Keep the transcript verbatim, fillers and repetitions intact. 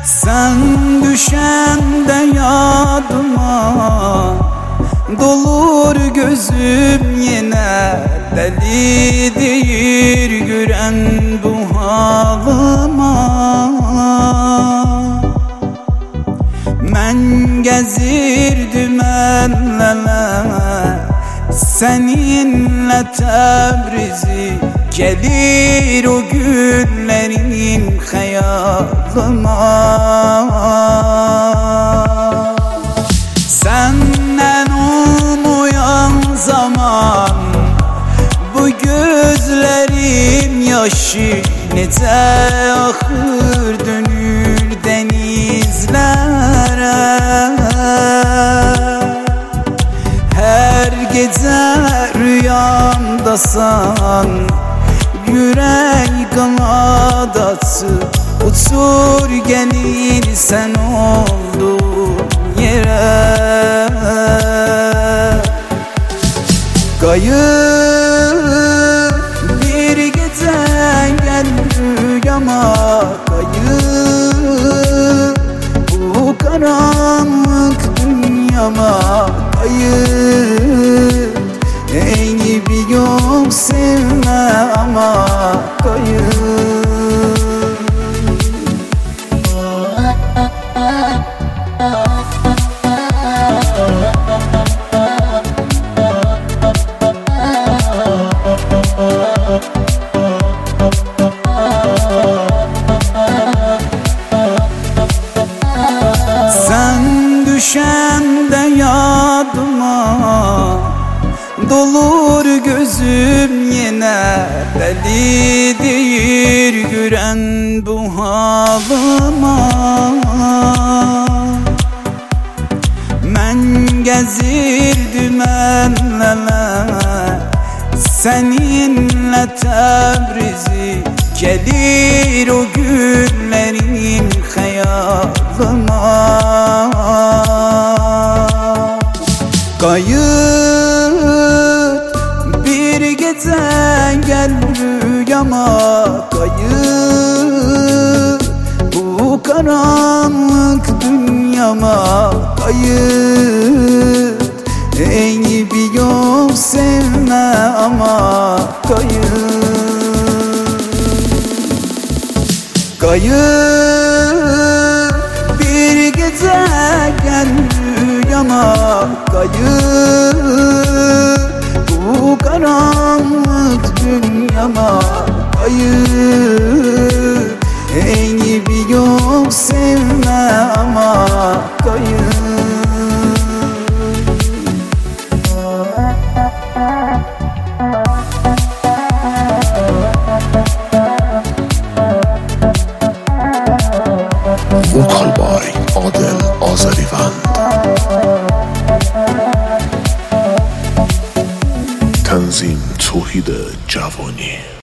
Sen düşende yadıma dolur gözüm yine, delidir gören bu halıma. Men gezirdim elleme seninle Tebrizi, gelir o günlerin hayalıma. Senden umuyan zaman bu gözlerim yaşı nece ahır dönür denizlere. Her gece rüyamdasan yürek kanadası uçur gelir sen olduğun yere. Kayıp bir gece gel rüyama, kayıp bu karanlık dünyama, kayıp ey gibi yok sevme ama kayıp. Sen düşende yadıma dolur gözüm yine, delidir gören bu halıma. Men gezirdim elleme seninle Tebrizi, gelir o günlerin hayalıma. Kayıp bir gece gel rüyama, kayıp bu karanlık dünyama, kayıp ey gibi yok sevme ama kayıp. Kayıp bir gece gel rüyama, kayıp bu karanlık dünyama, kayıp ey gibi yok sevme ama kayıp. Vokal by Adel Azerivand. Tanzim Tohid Javani.